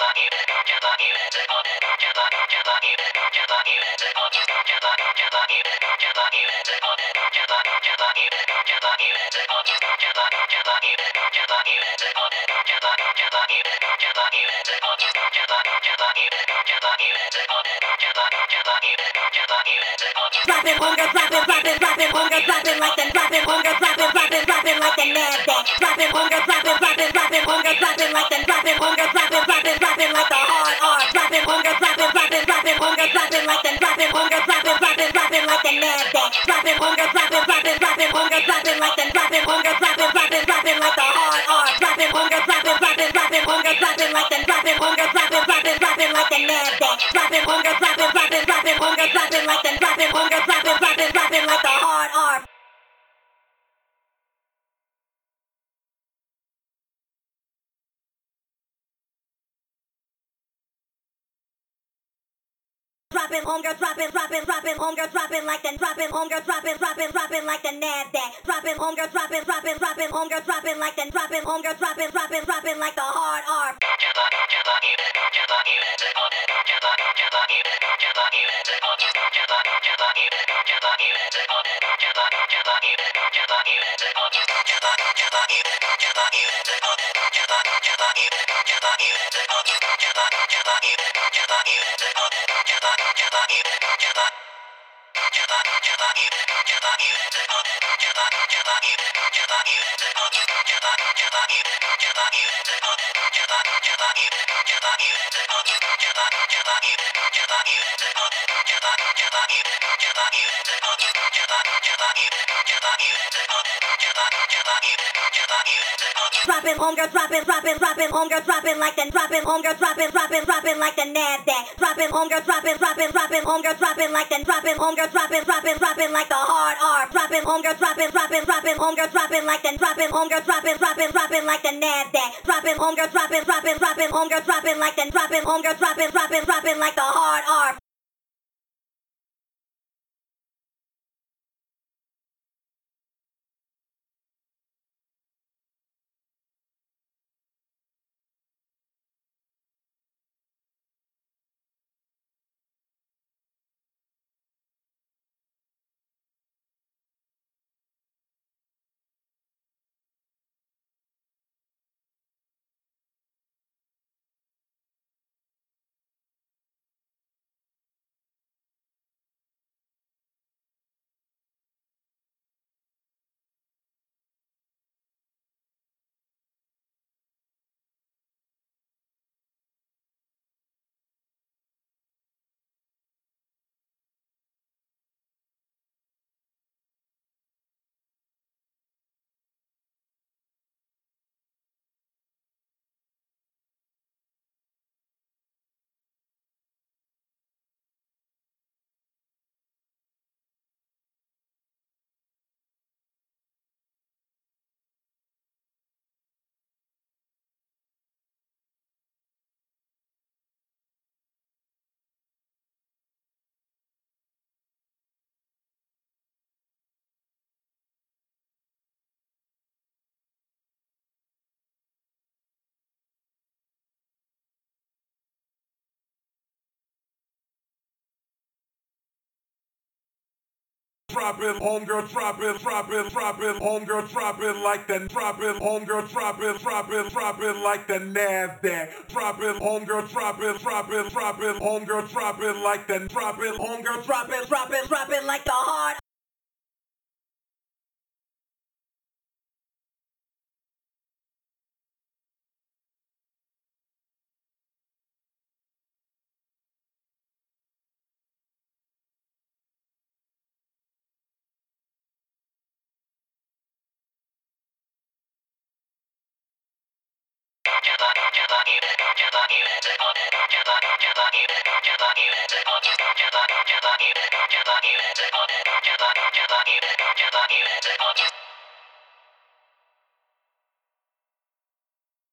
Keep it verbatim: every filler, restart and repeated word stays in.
Dropping hunger, dropping, dropping, dropping hunger, dropping like the dropping hunger, dropping, dropping, dropping like the Nasdaq. Dropping hunger, dropping, dropping, dropping hunger, dropping like the dropping hunger, dropping, dropping, dropping like the hard R. Dropping hunger, dropping, dropping, dropping hunger, dropping like the dropping hunger, dropping, dropping, dropping like the Nasdaq. Dropping hunger, dropping, dropping, dropping hunger, dropping like the dropping hunger, dropping, dropping, dropping like the hard R. Dropping hunger, dropping, dropping, dropping hunger, dropping like the dropping hunger, dropping, dropping, dropping like the Nasdaq. Dropping hunger, dropping, dropping, dropping hunger, dropping like the dropping hunger, dropping, dropping, dropping like the hard R. Dropping hunger, dropping, dropping, dropping hunger, dropping like the dropping hunger, dropping, dropping, dropping like the Nasdaq. Dropping hunger, dropping, dropping, dropping hunger, dropping like the dropping hunger, dropping, dropping, dropping like the hard R. Dropping hunger, dropping, dropping, dropping hunger, dropping like the dropping hunger, dropping, dropping, dropping like the Nasdaq. Dropping hunger, dropping, dropping, dropping hunger, dropping like the dropping hunger, dropping, dropping, dropping like the hard R. Dropping hunger, dropping, dropping, dropping hunger, dropping like the dropping hunger, dropping, dropping, dropping like the Nasdaq. Dropping hunger, dropping, dropping, dropping hunger, dropping like the dropping hunger, dropping, dropping, dropping like the hard R. Dropping hunger, dropping, dropping, dropping hunger, dropping like the dropping hunger, dropping, dropping, dropping like the Nasdaq. Dropping hunger, dropping, dropping, dropping hunger, dropping like the dropping hunger, Dropping, dropping, dropping like the hard.